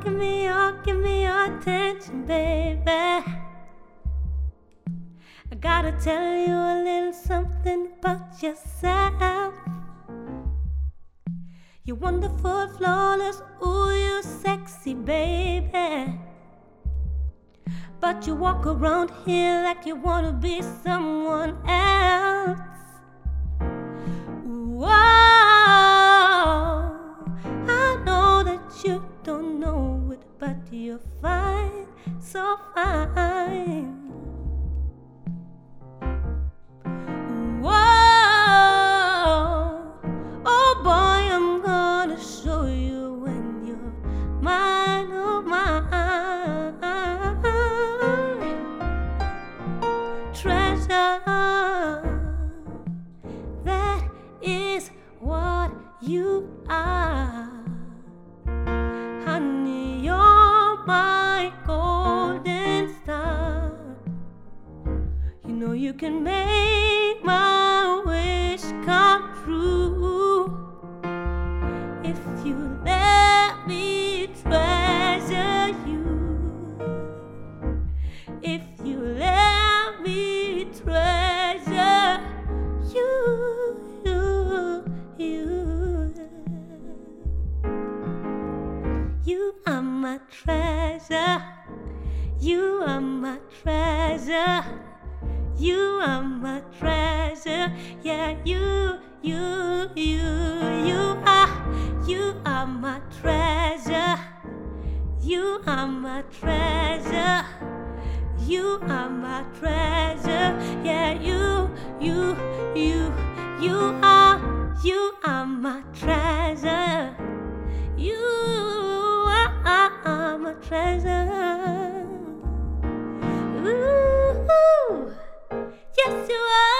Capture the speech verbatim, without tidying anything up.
give me your, give me your attention, baby. I gotta tell you a little something about yourself. You're wonderful, flawless, ooh, you sexy, baby. But you walk around here like you wanna be someone else. Whoa, I know that you don't know it, but you're fine, so fine. That is what you are, honey. You're my golden star. You know you can make my wish come true if you let me treasure you. If you let me treasure you, you, you. You are my treasure. You are my treasure. You are my treasure. Yeah, you, you, you, you are. You are my treasure. You are my treasure. You are my treasure. Yeah, you, you, you, you are. You are my treasure. You are my treasure. Ooh, yes you are.